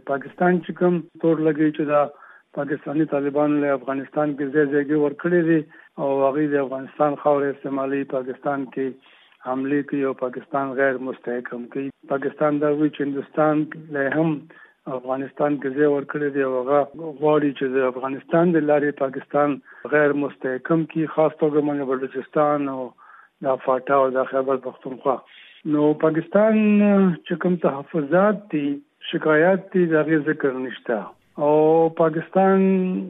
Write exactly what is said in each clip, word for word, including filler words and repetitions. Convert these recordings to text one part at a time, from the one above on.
پاکستان چې کوم تور لګي چې دا پاکستانی طالبان له افغانستان کې ځای ځای ورکړي دي او هغه د افغانستان خاورې استعمالي پاکستان کې حمله کوي او پاکستان غیر مستحکم کوي. پاکستان دا وی چې هندستان له هم افغانستان کې ځای ورکړي دي او هغه غواړي چې د افغانستان د لارې پاکستان غیر مستحکم کی خاص توګه باندې بلوچستان او د فاټا او د خیبر پختونخوا. نو پاکستان چې کوم تحفظات دي شکایات دي دغه ذکر نشته او پاکستان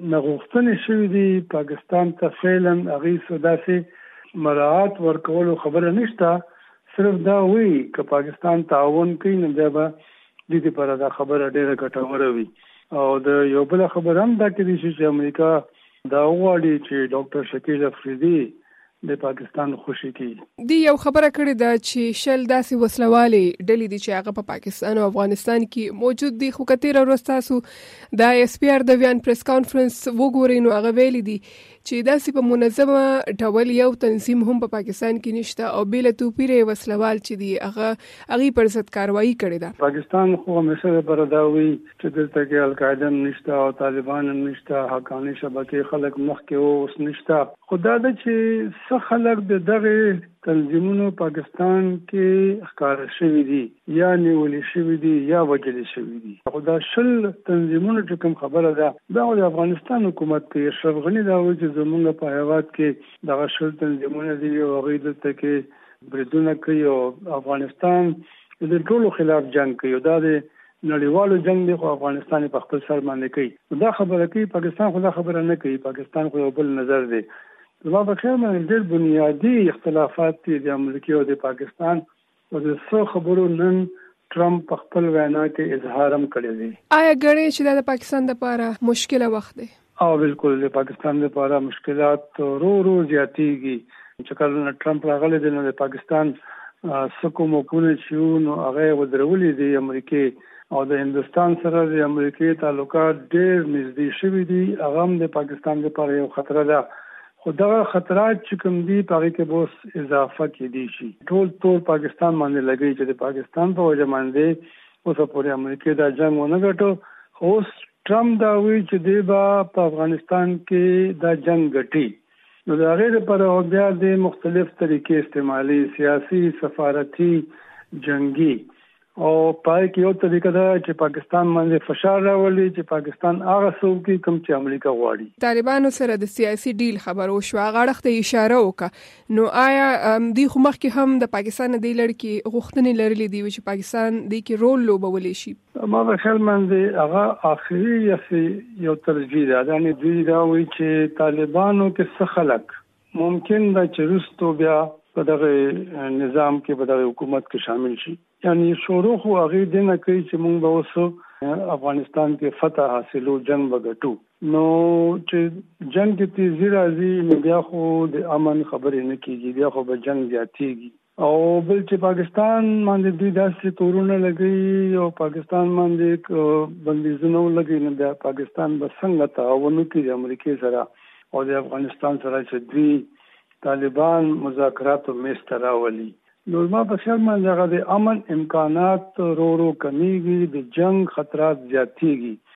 نغښتنې شوې دي. پاکستان ته فعلا هغه سوداسي مراعات ورکول خبره نشته. صرف دا وی چې پاکستان تعاون کوي نو دا به د دې پر دا خبره ډیره ګټوره وي. او د یو بل خبره هم دا کوي چې امریکا دا غواړي چې ډاکټر شکیل افریدي د پاکستان خوشي کی. دی یو خبره کړې ده چې شل داسې وسلوالي ډلې دي چې هغه په پاکستان او افغانستان کې موجود دي. خو کتیر ورستاسو د اس پی ار د ویان پریس کانفرنس وګورئ نو هغه ویلي دي چې داسې په منظمه ډول یو تنظیم هم په پاکستان کې نشته او بل توپیره وسلوال چې دي هغه هغه پر ضد کاروایی کړې ده. پاکستان خو همیشه پر دا وی چې دلته کې القاعده نشته او طالبان نشته، حقانی شبکې خلک مخ کې اوس نشته. خدا دې چې څه خلک د دغه تنظیمونو پاکستان کې ښکار شوي دي یا نیولې شوي دي یا وجلې شوي دي. خدا شل تنظیمونو چې کوم خبره ده دا د افغانستان حکومت کې اشرف غنی دا وایي چې زموږ په هیواد کې دغه شل تنظیمونه دي او هغوی دلته کې بریدونه کوي او افغانستان د ټولو خلاف جنګ کوي. دا د نړیوالو جنگ دی خو افغانستان په خپل سر باندې کوي. دا خبره کوي پاکستان خو دا خبره نه کوي. پاکستان خو یو بل نظر دی. زما په خیال باندې ډېر بنیادي اختلافات دي د امریکا او د پاکستان او د څو خبرو نن ټرمپ په خپل وینا کې اظهار هم کړی دی. آیا ګڼې چې دا د پاکستان لپاره مشکله وخت دی؟ او بالکل د پاکستان لپاره مشکلات رو رو زیاتېږي. چې کله ټرمپ راغلی دی نو د پاکستان څه کوم حکومتونه چې نو هغه ودرولې دي امریکا او د هندستان سره د امریکا تعلقات ډېر نږدې شوي دي. هغه هم د پاکستان لپاره یو خطر ده. خو دغه خطرات چې کوم دي په هغې کې به اضافه کېدی شي. ټول ټول پاکستان باندې لګوي چې د پاکستان په وجه باندې اوسه پورې امریکا دا جنګ ونه ګټو. خو اوس ټرمپ دا وایي چې دی به په افغانستان کې دا جنګ ګټي. نو د هغې لپاره بیا د مختلف طریقې استعمالي، سیاسي، سفارتي، جنګي او پای کې یو طریقه ده چې پاکستان باندې فشار راولي چې پاکستان هغه څه وکړي کوم چې امریکا غواړي. طالبانو سره د سیاسي ډیل خبرو شو، هغه اړخ ته اشاره وکړه. نو آیا دوی خو مخکې هم د پاکستان د لړ کې غوښتنې لرلې دي چې پاکستان د کې رول لوبولی شي؟ ما په خیال باندې هغه آخري یو ترجیح ده. یعنې دوی دا وایي چې طالبانو کې څه خلک ممکن ده چې وروستو بیا په دغه نظام کې په دغه حکومت کې شامل شي. یعنی شروع خو هغه دینه کوي چې موږ به اوس افغانستان کې فتح حاصلو، جنگ وګټو. نو چې جنگ کې تیزی راځي نو بیا خو د امن خبرې نه کیږي، بیا خو به جنگ زیاتېږي. او بل چې پاکستان باندې دوی داسې تورونه لګوي او پاکستان باندې بندیزونه لګوي نو بیا پاکستان به څنګه تعاون وکړي د امریکا سره او د افغانستان سره چې دوی طالبان مذاکرات او میز ته راولي. نو ما په خیال باندې هغه د امن امکانات رو رو کمیږي، د جنگ خطرات زیاتېږي.